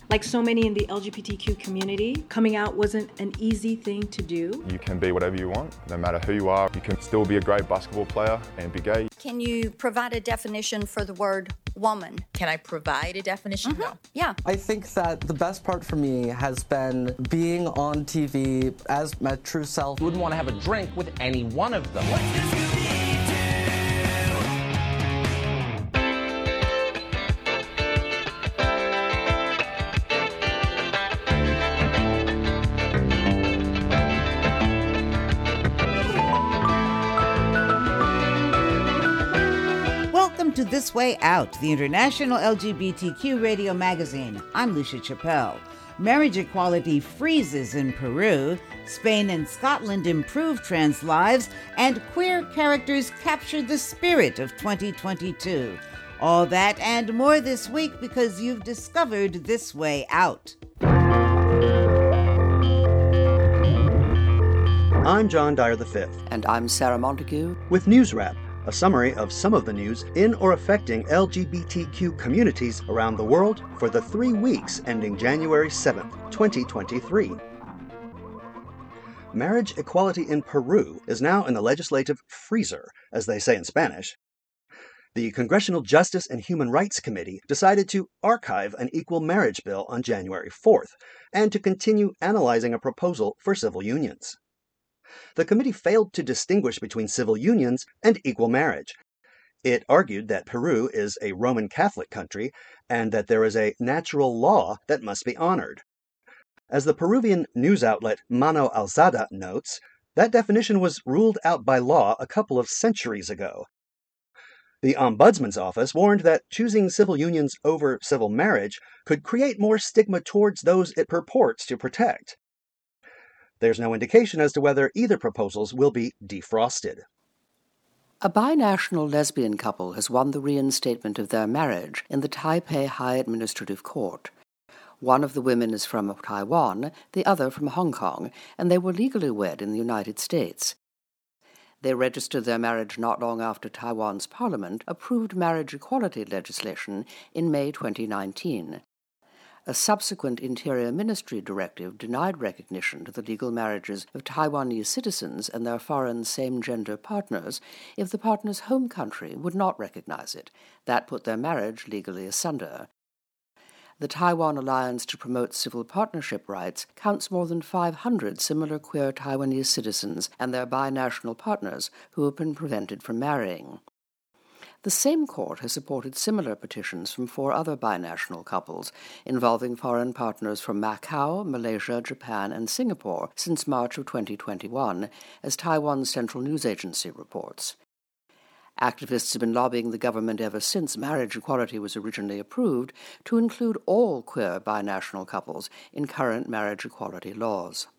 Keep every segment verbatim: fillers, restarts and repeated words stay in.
Like so many in the L G B T Q community, coming out wasn't an easy thing to do. You can be whatever you want, no matter who you are. You can still be a great basketball player and be gay. Can you provide a definition for the word woman? Can I provide a definition? Mm-hmm. No. Yeah. I think that the best part for me has been being on T V as my true self. Wouldn't want to have a drink with any one of them. Welcome to This Way Out, the international L G B T Q radio magazine. I'm Lucia Chappelle. Marriage equality freezes in Peru, Spain and Scotland improve trans lives, and queer characters capture the spirit of twenty twenty-two. All that and more this week because you've discovered This Way Out. I'm John Dyer the fifth. And I'm Sarah Montague. With News Wrap, a summary of some of the news in or affecting L G B T Q communities around the world for the three weeks ending January seventh, twenty twenty-three. Marriage equality in Peru is now in the legislative freezer, as they say in Spanish. The Congressional Justice and Human Rights Committee decided to archive an equal marriage bill on January fourth and to continue analyzing a proposal for civil unions. The committee failed to distinguish between civil unions and equal marriage. It argued that Peru is a Roman Catholic country and that there is a natural law that must be honored. As the Peruvian news outlet Mano Alzada notes, that definition was ruled out by law a couple of centuries ago. The Ombudsman's office warned that choosing civil unions over civil marriage could create more stigma towards those it purports to protect. There's no indication as to whether either proposals will be defrosted. A binational lesbian couple has won the reinstatement of their marriage in the Taipei High Administrative Court. One of the women is from Taiwan, the other from Hong Kong, and they were legally wed in the United States. They registered their marriage not long after Taiwan's parliament approved marriage equality legislation in May twenty nineteen. A subsequent Interior Ministry directive denied recognition to the legal marriages of Taiwanese citizens and their foreign same-gender partners if the partner's home country would not recognize it. That put their marriage legally asunder. The Taiwan Alliance to Promote Civil Partnership Rights counts more than five hundred similar queer Taiwanese citizens and their binational partners who have been prevented from marrying. The same court has supported similar petitions from four other binational couples involving foreign partners from Macau, Malaysia, Japan, and Singapore since March of twenty twenty-one, as Taiwan's Central News Agency reports. Activists have been lobbying the government ever since marriage equality was originally approved to include all queer binational couples in current marriage equality laws.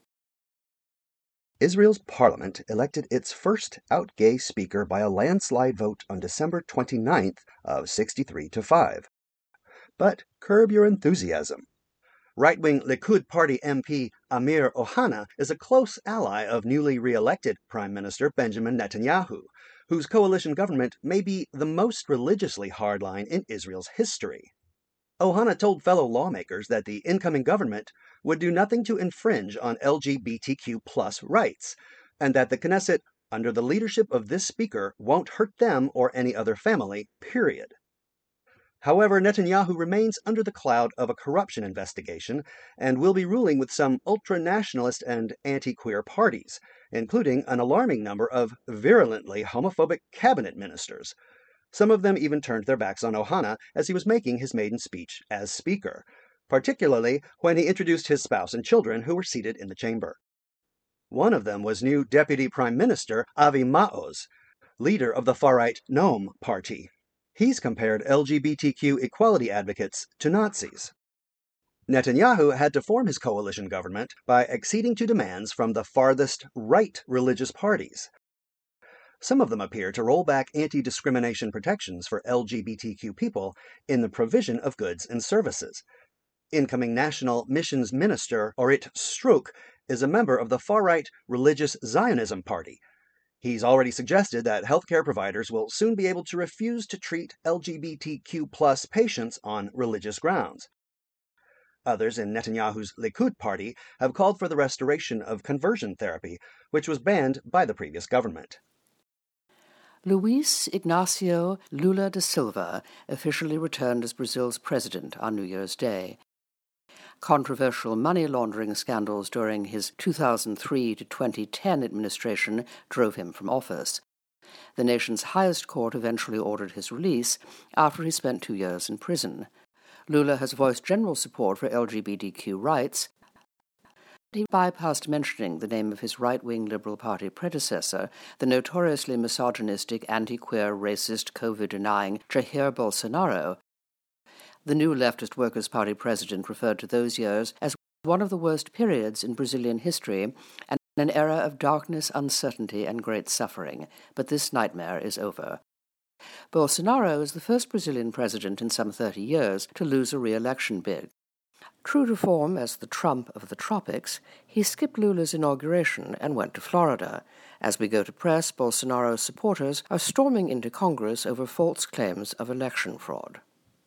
Israel's parliament elected its first out-gay speaker by a landslide vote on December twenty-ninth of sixty-three to five. But curb your enthusiasm. Right-wing Likud Party M P Amir Ohana is a close ally of newly re-elected Prime Minister Benjamin Netanyahu, whose coalition government may be the most religiously hardline in Israel's history. Ohana told fellow lawmakers that the incoming government would do nothing to infringe on L G B T Q plus rights, and that the Knesset, under the leadership of this speaker, won't hurt them or any other family, period. However, Netanyahu remains under the cloud of a corruption investigation and will be ruling with some ultra-nationalist and anti-queer parties, including an alarming number of virulently homophobic cabinet ministers. Some of them even turned their backs on Ohana as he was making his maiden speech as speaker, particularly when he introduced his spouse and children who were seated in the chamber. One of them was new Deputy Prime Minister Avi Maoz, leader of the far-right Noam party. He's compared L G B T Q equality advocates to Nazis. Netanyahu had to form his coalition government by acceding to demands from the farthest right religious parties. Some of them appear to roll back anti-discrimination protections for L G B T Q people in the provision of goods and services. Incoming National Missions Minister Orit Struk is a member of the far-right Religious Zionism Party. He's already suggested that healthcare providers will soon be able to refuse to treat L G B T Q plus patients on religious grounds. Others in Netanyahu's Likud party have called for the restoration of conversion therapy, which was banned by the previous government. Luiz Ignacio Lula da Silva officially returned as Brazil's president on New Year's Day. Controversial money laundering scandals during his two thousand three to twenty ten administration drove him from office. The nation's highest court eventually ordered his release after he spent two years in prison. Lula has voiced general support for L G B T Q rights. He bypassed mentioning the name of his right-wing Liberal Party predecessor, the notoriously misogynistic, anti-queer, racist, COVID-denying Jair Bolsonaro. The new leftist Workers' Party president referred to those years as one of the worst periods in Brazilian history and an era of darkness, uncertainty, and great suffering. But this nightmare is over. Bolsonaro is the first Brazilian president in some thirty years to lose a re-election bid. True to form as the Trump of the tropics, he skipped Lula's inauguration and went to Florida. As we go to press, Bolsonaro's supporters are storming into Congress over false claims of election fraud.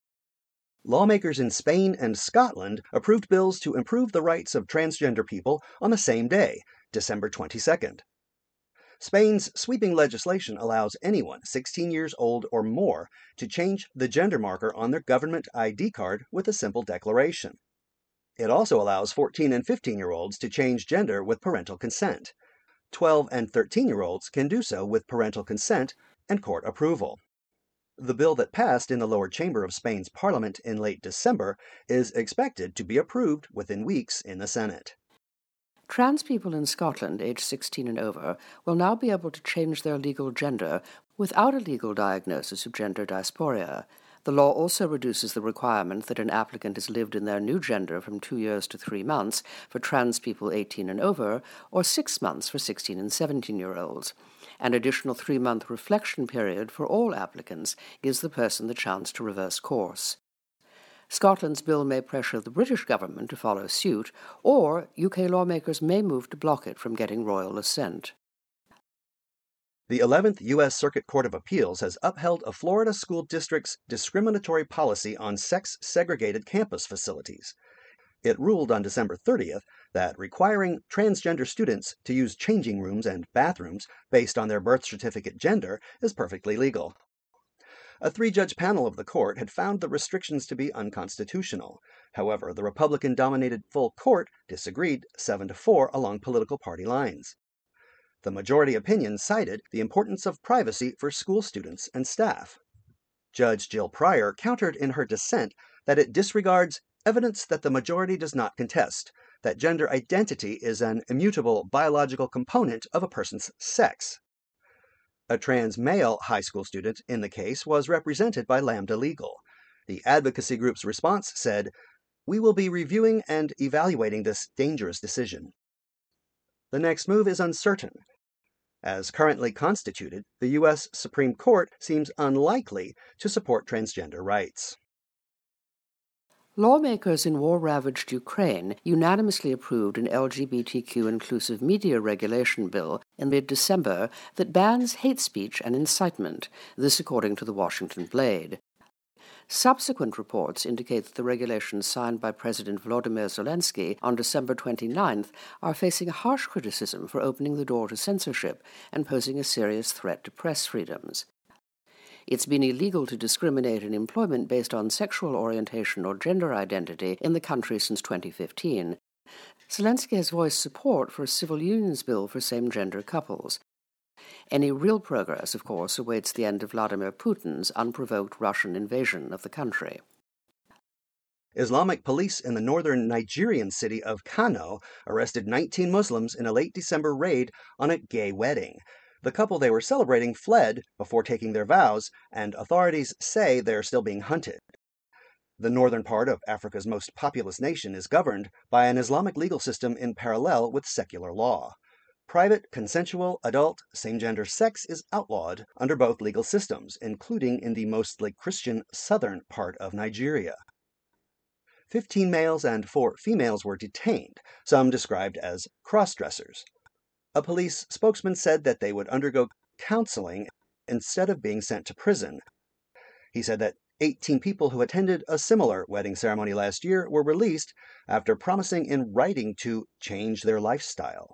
Lawmakers in Spain and Scotland approved bills to improve the rights of transgender people on the same day, December twenty-second. Spain's sweeping legislation allows anyone sixteen years old or more to change the gender marker on their government I D card with a simple declaration. It also allows fourteen and fifteen-year-olds to change gender with parental consent. twelve and thirteen-year-olds can do so with parental consent and court approval. The bill that passed in the lower chamber of Spain's parliament in late December is expected to be approved within weeks in the Senate. Trans people in Scotland, aged sixteen and over, will now be able to change their legal gender without a legal diagnosis of gender dysphoria. The law also reduces the requirement that an applicant has lived in their new gender from two years to three months for trans people eighteen and over, or six months for sixteen and seventeen-year-olds. An additional three-month reflection period for all applicants gives the person the chance to reverse course. Scotland's bill may pressure the British government to follow suit, or U K lawmakers may move to block it from getting royal assent. The eleventh U S Circuit Court of Appeals has upheld a Florida school district's discriminatory policy on sex-segregated campus facilities. It ruled on December thirtieth that requiring transgender students to use changing rooms and bathrooms based on their birth certificate gender is perfectly legal. A three-judge panel of the court had found the restrictions to be unconstitutional. However, the Republican-dominated full court disagreed seven to four along political party lines. The majority opinion cited the importance of privacy for school students and staff. Judge Jill Pryor countered in her dissent that it disregards evidence that the majority does not contest, that gender identity is an immutable biological component of a person's sex. A trans male high school student in the case was represented by Lambda Legal. The advocacy group's response said, "We will be reviewing and evaluating this dangerous decision." The next move is uncertain. As currently constituted, the U S Supreme Court seems unlikely to support transgender rights. Lawmakers in war-ravaged Ukraine unanimously approved an L G B T Q-inclusive media regulation bill in mid-December that bans hate speech and incitement, this according to the Washington Blade. Subsequent reports indicate that the regulations signed by President Volodymyr Zelensky on December twenty-ninth are facing harsh criticism for opening the door to censorship and posing a serious threat to press freedoms. It's been illegal to discriminate in employment based on sexual orientation or gender identity in the country since twenty fifteen. Zelensky has voiced support for a civil unions bill for same-gender couples. Any real progress, of course, awaits the end of Vladimir Putin's unprovoked Russian invasion of the country. Islamic police in the northern Nigerian city of Kano arrested nineteen Muslims in a late December raid on a gay wedding. The couple they were celebrating fled before taking their vows, and authorities say they're still being hunted. The northern part of Africa's most populous nation is governed by an Islamic legal system in parallel with secular law. Private, consensual, adult, same-gender sex is outlawed under both legal systems, including in the mostly Christian southern part of Nigeria. Fifteen males and four females were detained, some described as cross-dressers. A police spokesman said that they would undergo counseling instead of being sent to prison. He said that eighteen people who attended a similar wedding ceremony last year were released after promising in writing to change their lifestyle.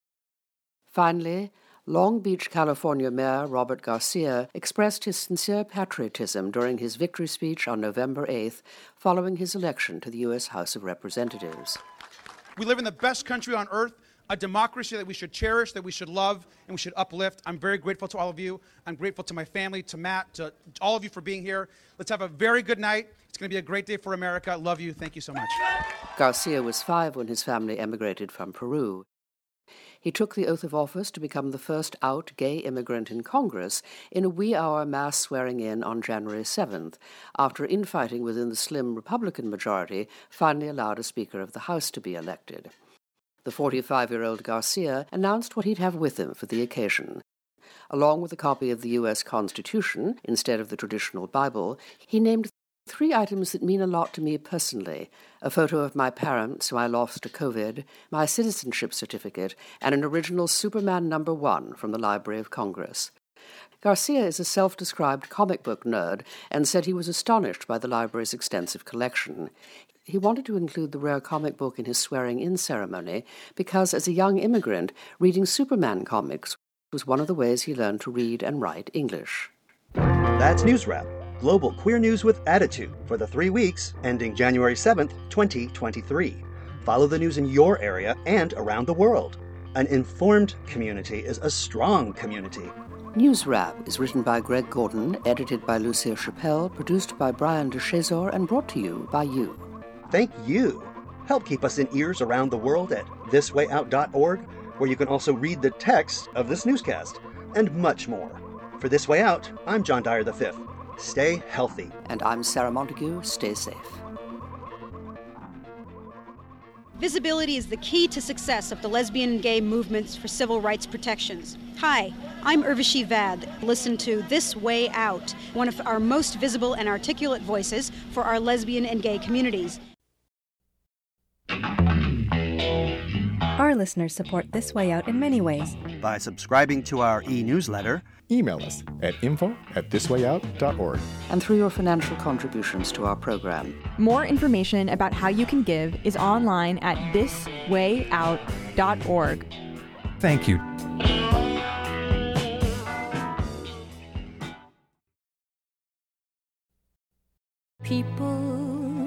Finally, Long Beach, California Mayor Robert Garcia expressed his sincere patriotism during his victory speech on November eighth, following his election to the U S House of Representatives. We live in the best country on earth, a democracy that we should cherish, that we should love, and we should uplift. I'm very grateful to all of you. I'm grateful to my family, to Matt, to all of you for being here. Let's have a very good night. It's going to be a great day for America. Love you. Thank you so much. Garcia was five when his family emigrated from Peru. He took the oath of office to become the first out gay immigrant in Congress in a wee-hour mass swearing-in on January seventh, after infighting within the slim Republican majority finally allowed a Speaker of the House to be elected. The forty-five-year-old Garcia announced what he'd have with him for the occasion. Along with a copy of the U S Constitution, instead of the traditional Bible, he named three items that mean a lot to me personally: a photo of my parents who I lost to COVID, my citizenship certificate, and an original Superman number one from the Library of Congress. Garcia is a self-described comic book nerd and said he was astonished by the library's extensive collection. He wanted to include the rare comic book in his swearing-in ceremony because, as a young immigrant, reading Superman comics was one of the ways he learned to read and write English. That's News Wrap, global queer news with attitude for the three weeks ending January seventh, twenty twenty-three. Follow the news in your area and around the world. An informed community is a strong community. News Wrap is written by Greg Gordon, edited by Lucia Chappelle, produced by Brian DeShazor, and brought to you by you. Thank you. Help keep us in ears around the world at this way out dot org, where you can also read the text of this newscast, and much more. For This Way Out, I'm John Dyer the fifth. Stay healthy. And I'm Sarah Montague. Stay safe. Visibility is the key to success of the lesbian and gay movements for civil rights protections. Hi, I'm Urvashi Vad. Listen to This Way Out, one of our most visible and articulate voices for our lesbian and gay communities. Our listeners support This Way Out in many ways. By subscribing to our e-newsletter, email us at info at this way out dot org, and through your financial contributions to our program. More information about how you can give is online at this way out dot org. Thank you. People,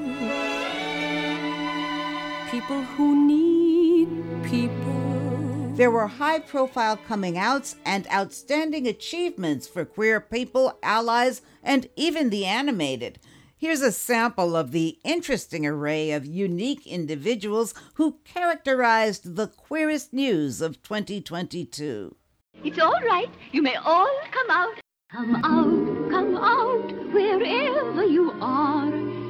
people who need people. There were high-profile coming-outs and outstanding achievements for queer people, allies, and even the animated. Here's a sample of the interesting array of unique individuals who characterized the queerest news of twenty twenty-two. It's all right. You may all come out. Come out, come out, wherever you are.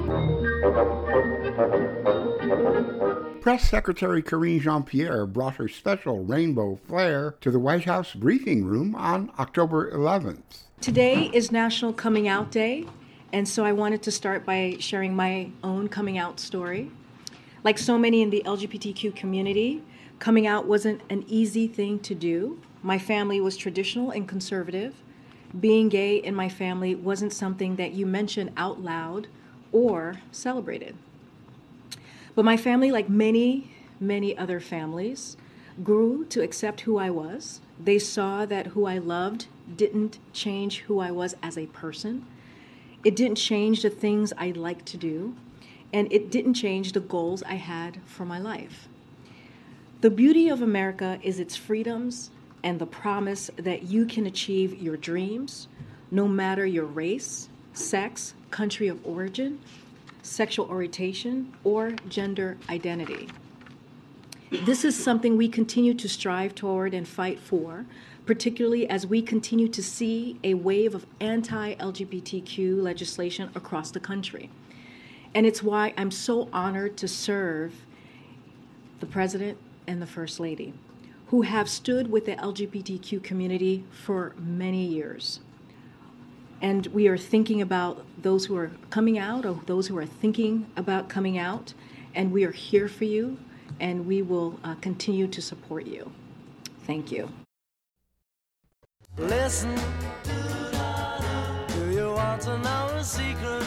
Press Secretary Karine Jean-Pierre brought her special rainbow flare to the White House briefing room on October eleventh. Today is National Coming Out Day, and so I wanted to start by sharing my own coming out story. Like so many in the L G B T Q community, coming out wasn't an easy thing to do. My family was traditional and conservative. Being gay in my family wasn't something that you mentioned out loud or celebrated. But my family, like many, many other families, grew to accept who I was. They saw that who I loved didn't change who I was as a person. It didn't change the things I liked to do, and it didn't change the goals I had for my life. The beauty of America is its freedoms and the promise that you can achieve your dreams, no matter your race, sex, country of origin, sexual orientation, or gender identity. This is something we continue to strive toward and fight for, particularly as we continue to see a wave of anti-L G B T Q legislation across the country. And it's why I'm so honored to serve the President and the First Lady, who have stood with the L G B T Q community for many years. And we are thinking about those who are coming out or those who are thinking about coming out, and we are here for you, and we will uh, continue to support you. Thank you. Listen, do you want want to know a secret.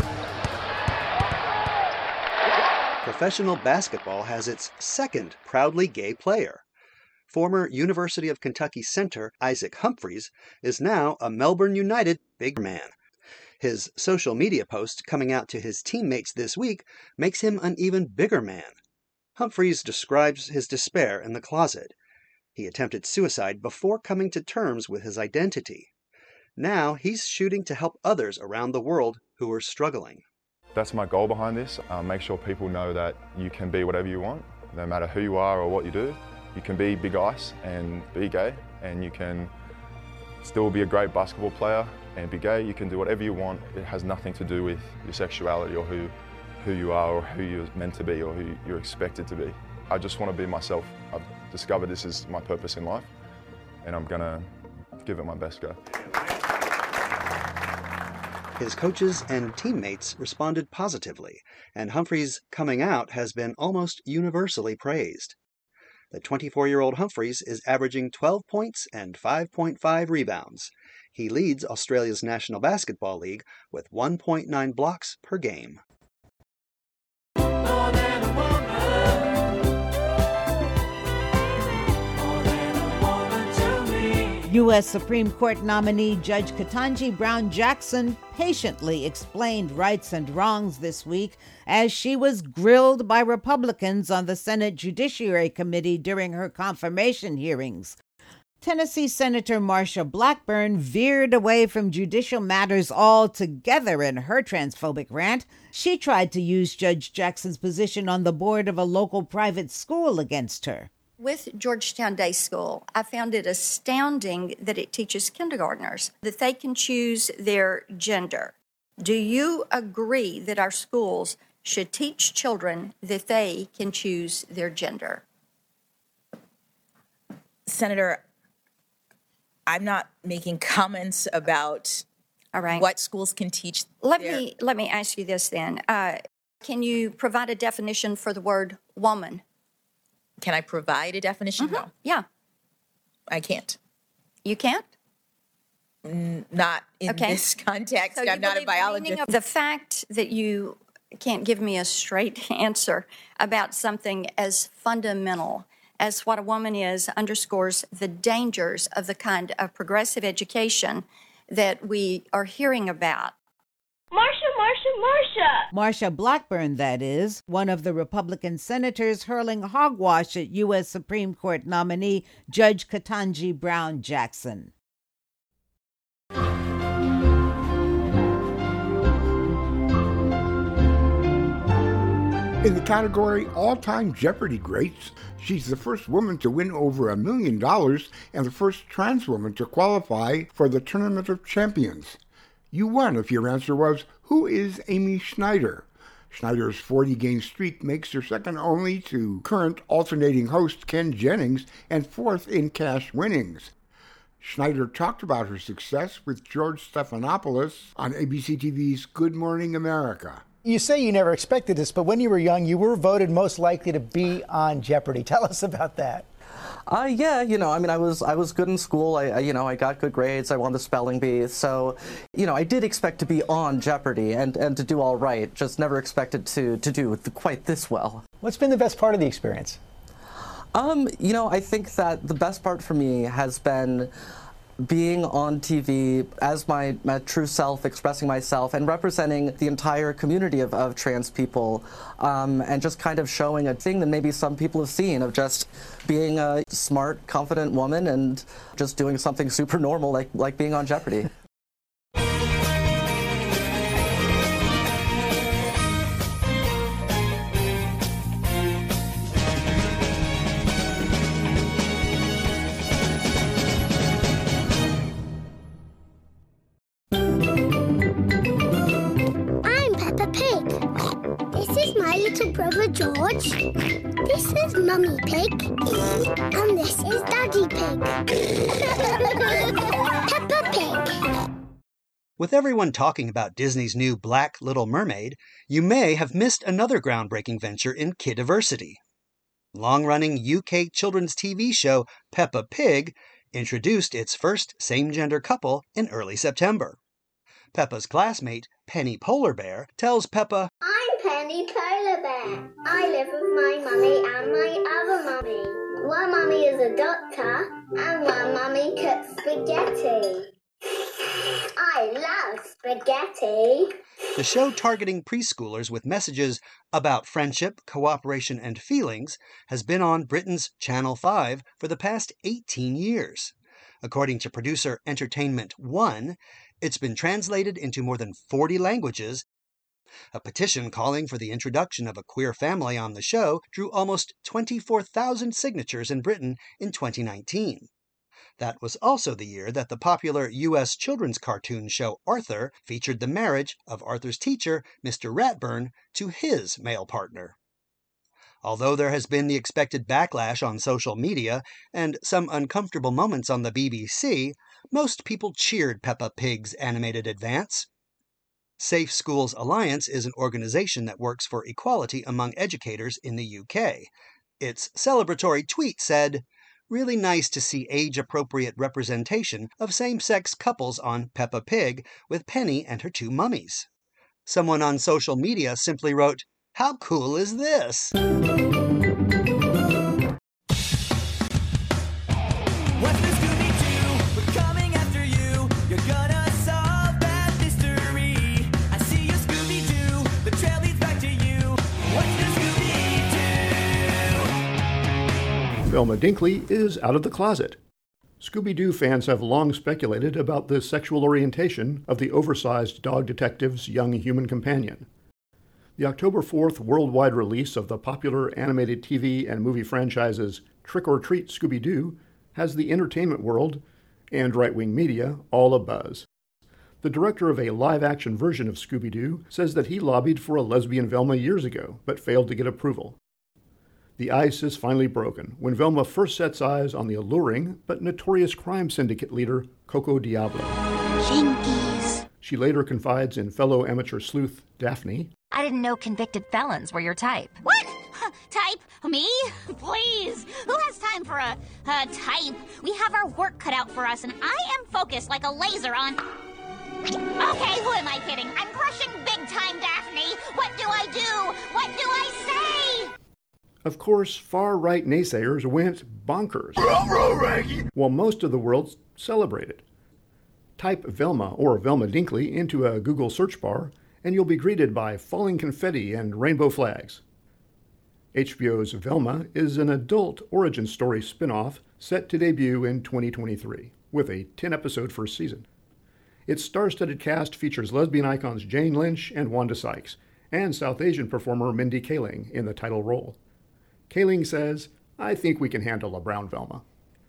Professional basketball has its second proudly gay player. Former University of Kentucky center Isaac Humphries is now a Melbourne United big man. His social media post coming out to his teammates this week makes him an even bigger man. Humphries describes his despair in the closet. He attempted suicide before coming to terms with his identity. Now he's shooting to help others around the world who are struggling. That's my goal behind this. Uh, make sure people know that you can be whatever you want, no matter who you are or what you do. You can be Big Ice and be gay, and you can still be a great basketball player and be gay. You can do whatever you want. It has nothing to do with your sexuality or who, who you are or who you're meant to be or who you're expected to be. I just want to be myself. I've discovered this is my purpose in life, and I'm gonna give it my best go. His coaches and teammates responded positively, and Humphries' coming out has been almost universally praised. The twenty-four-year-old Humphries is averaging twelve points and five point five rebounds. He leads Australia's National Basketball League with one point nine blocks per game. U S Supreme Court nominee Judge Ketanji Brown Jackson patiently explained rights and wrongs this week as she was grilled by Republicans on the Senate Judiciary Committee during her confirmation hearings. Tennessee Senator Marsha Blackburn veered away from judicial matters altogether in her transphobic rant. She tried to use Judge Jackson's position on the board of a local private school against her. With Georgetown Day School, I found it astounding that it teaches kindergartners that they can choose their gender. Do you agree that our schools should teach children that they can choose their gender? Senator, I'm not making comments about All right. what schools can teach. Let their... me let me ask you this then. Uh, can you provide a definition for the word woman? Can I provide a definition? Mm-hmm. No. Yeah. I can't. You can't? N- not in Okay. this context. So I'm you not a believe the meaning biologist. of the fact that you can't give me a straight answer about something as fundamental as what a woman is underscores the dangers of the kind of progressive education that we are hearing about. Marsha, Marsha, Marsha! Marsha Blackburn, that is, one of the Republican senators hurling hogwash at U S Supreme Court nominee Judge Ketanji Brown Jackson. In the category All-Time Jeopardy Greats, she's the first woman to win over a million dollars and the first trans woman to qualify for the Tournament of Champions. You won if your answer was, who is Amy Schneider? Schneider's forty-game streak makes her second only to current alternating host Ken Jennings and fourth in cash winnings. Schneider talked about her success with George Stephanopoulos on A B C T V's Good Morning America. You say you never expected this, but when you were young, you were voted most likely to be on Jeopardy. Tell us about that. Uh, yeah, you know, I mean, I was I was good in school. I, I, you know, I got good grades. I won the spelling bee. So, you know, I did expect to be on Jeopardy and, and to do all right. Just never expected to to do quite this well. What's been the best part of the experience? Um, you know, I think that the best part for me has been being on T V as my, my true self, expressing myself and representing the entire community of, of trans people, um, and just kind of showing a thing that maybe some people have seen of just being a smart, confident woman and just doing something super normal like, like being on Jeopardy. George. This is Mummy Pig. And this is Daddy Pig. Peppa Pig. With everyone talking about Disney's new Black Little Mermaid, you may have missed another groundbreaking venture in kidiversity. Long-running U K children's T V show Peppa Pig introduced its first same-gender couple in early September. Peppa's classmate, Penny Polar Bear, tells Peppa, I'm Penny Polar Bear. I live with my mummy and my other mummy. One mummy is a doctor and one mummy cooks spaghetti. I love spaghetti. The show targeting preschoolers with messages about friendship, cooperation, and feelings has been on Britain's Channel five for the past eighteen years. According to producer Entertainment One, it's been translated into more than forty languages. A petition calling for the introduction of a queer family on the show drew almost twenty-four thousand signatures in Britain in twenty nineteen. That was also the year that the popular U S children's cartoon show Arthur featured the marriage of Arthur's teacher, Mister Ratburn, to his male partner. Although there has been the expected backlash on social media and some uncomfortable moments on the B B C, most people cheered Peppa Pig's animated advance. Safe Schools Alliance is an organization that works for equality among educators in the U K. Its celebratory tweet said, "Really nice to see age-appropriate representation of same-sex couples on Peppa Pig with Penny and her two mummies." Someone on social media simply wrote, "How cool is this?" Velma Dinkley is out of the closet. Scooby-Doo fans have long speculated about the sexual orientation of the oversized dog detective's young human companion. The October fourth worldwide release of the popular animated T V and movie franchises Trick or Treat Scooby-Doo has the entertainment world and right-wing media all abuzz. The director of a live-action version of Scooby-Doo says that he lobbied for a lesbian Velma years ago, but failed to get approval. The ice is finally broken when Velma first sets eyes on the alluring but notorious crime syndicate leader, Coco Diablo. Jinkies. She later confides in fellow amateur sleuth, Daphne. I didn't know convicted felons were your type. What? Type? Me? Please. Who has time for a, a type? We have our work cut out for us, and I am focused like a laser on... Okay, who am I kidding? I'm crushing big time, Daphne. What do I do? What do I say? Of course, far-right naysayers went bonkers, while most of the world celebrated. Type Velma or Velma Dinkley into a Google search bar, and you'll be greeted by falling confetti and rainbow flags. H B O's Velma is an adult origin story spin-off set to debut in twenty twenty-three, with a ten-episode first season. Its star-studded cast features lesbian icons Jane Lynch and Wanda Sykes, and South Asian performer Mindy Kaling in the title role. Kaling says, "I think we can handle a brown Velma."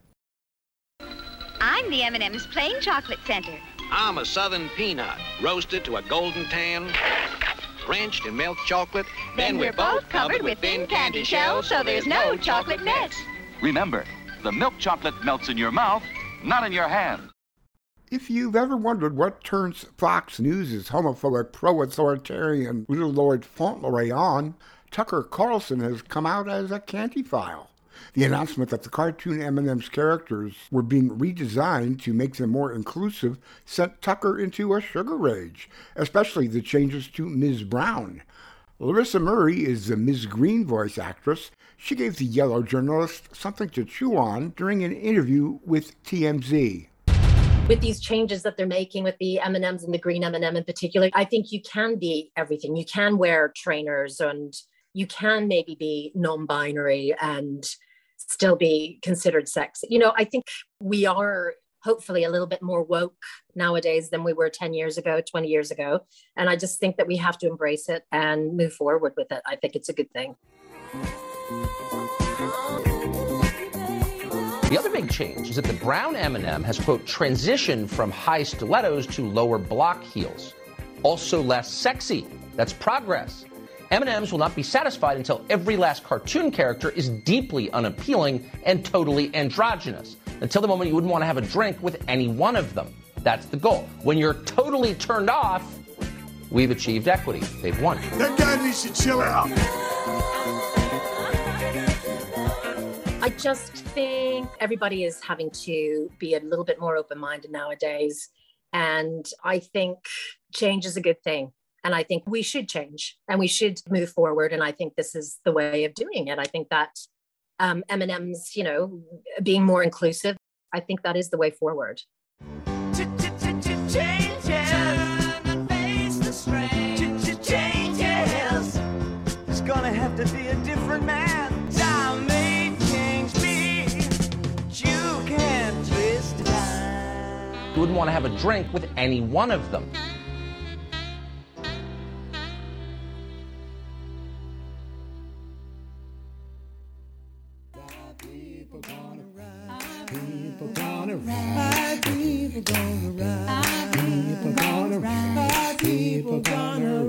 I'm the M and M's Plain Chocolate Center. I'm a Southern peanut, roasted to a golden tan, drenched in milk chocolate. Then, then we're both covered with thin candy shells, so there's no chocolate mess. Remember, the milk chocolate melts in your mouth, not in your hand. If you've ever wondered what turns Fox News' homophobic, pro-authoritarian Little Lord Fauntleroy on, Tucker Carlson has come out as a Candyphile. The announcement that the cartoon M and M's characters were being redesigned to make them more inclusive sent Tucker into a sugar rage, especially the changes to Miz Brown. Larissa Murray is the Miz Green voice actress. She gave the Yellow journalist something to chew on during an interview with T M Z. With these changes that they're making with the M and M's and the green M and M in particular, I think you can be everything. You can wear trainers and you can maybe be non-binary and still be considered sexy. You know, I think we are hopefully a little bit more woke nowadays than we were ten years ago, twenty years ago. And I just think that we have to embrace it and move forward with it. I think it's a good thing. The other big change is that the brown M and M has, quote, transitioned from high stilettos to lower block heels. Also less sexy. That's progress. M and M's will not be satisfied until every last cartoon character is deeply unappealing and totally androgynous. Until the moment you wouldn't want to have a drink with any one of them. That's the goal. When you're totally turned off, we've achieved equity. They've won. That guy needs to chill out. I just think everybody is having to be a little bit more open-minded nowadays And I think change is a good thing. And I think we should change and we should move forward. And I think this is the way of doing it. I think that um, M and M's, you know, being more inclusive, I think that is the way forward. It's gonna have to be a different man. Time may change me, but you can't twist time. You wouldn't want to have a drink with any one of them. People gonna ride. People gonna ride. People gonna ride. People gonna ride. People gonna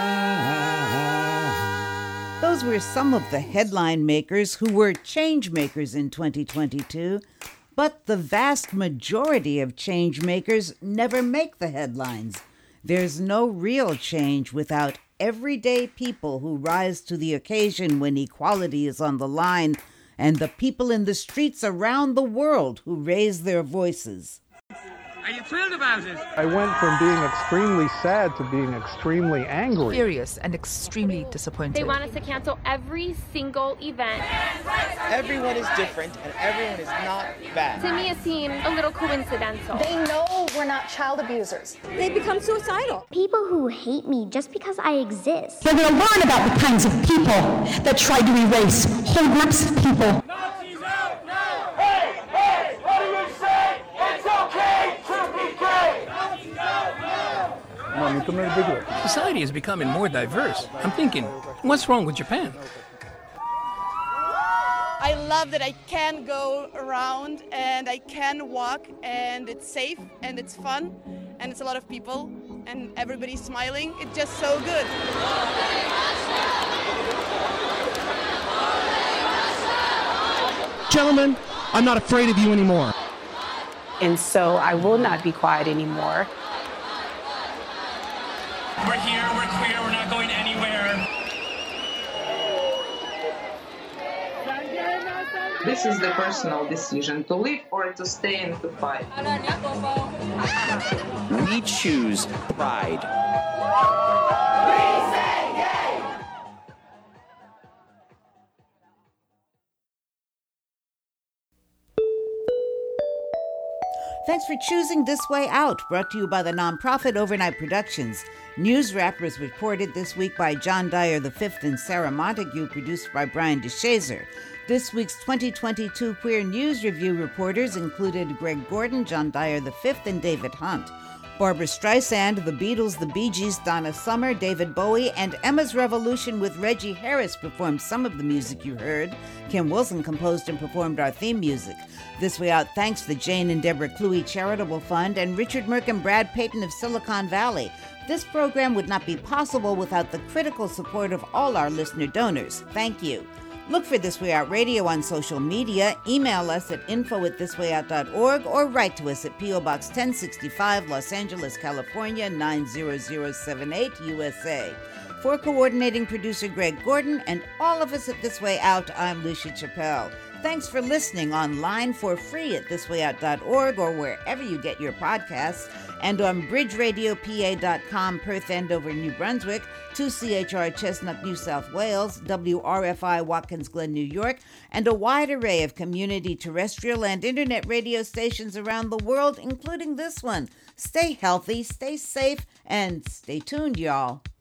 ride. Those were some of the headline makers who were change makers in twenty twenty-two, but the vast majority of change makers never make the headlines. There's no real change without everyday people who rise to the occasion when equality is on the line, and the people in the streets around the world who raise their voices. Are you thrilled about it? I went from being extremely sad to being extremely angry. Furious and extremely disappointed. They want us to cancel every single event. Everyone is different and everyone is not bad. To me, it seemed a little coincidental. They know we're not child abusers. They become suicidal. People who hate me just because I exist. They're going to learn about the kinds of people that try to erase whole groups of people. Nazis out now! Hey, hey, what do you say? It's okay to be gay! Nazis out now! Society is becoming more diverse. I'm thinking, what's wrong with Japan? I love that I can go around and I can walk and it's safe and it's fun and it's a lot of people and everybody's smiling. It's just so good. Gentlemen, I'm not afraid of you anymore. And so I will not be quiet anymore. We're here, we're queer, we're not going anywhere. This is the personal decision to live or to stay and to fight. We choose pride. We say gay! Thanks for choosing This Way Out, brought to you by the nonprofit Overnight Productions. News Wrap was reported this week by John Dyer the fifth and Sarah Montague, produced by Brian DeShazer. This week's twenty twenty-two Queer News Review reporters included Greg Gordon, John Dyer the fifth, and David Hunt. Barbara Streisand, The Beatles, The Bee Gees, Donna Summer, David Bowie, and Emma's Revolution with Reggie Harris performed some of the music you heard. Kim Wilson composed and performed our theme music. This Way Out thanks the Jane and Deborah Cluey Charitable Fund and Richard Merck and Brad Payton of Silicon Valley. This program would not be possible without the critical support of all our listener donors. Thank you. Look for This Way Out Radio on social media, email us at info at this way out dot org, or write to us at P O Box ten sixty-five, Los Angeles, California, nine zero zero seven eight, U S A. For coordinating producer Greg Gordon and all of us at This Way Out, I'm Lucia Chappelle. Thanks for listening online for free at this way out dot org or wherever you get your podcasts, and on bridge radio p a dot com, Perth Andover, New Brunswick, two C H R Chestnut, New South Wales, W R F I Watkins Glen, New York, and a wide array of community terrestrial and internet radio stations around the world, including this one. Stay healthy, stay safe, and stay tuned, y'all.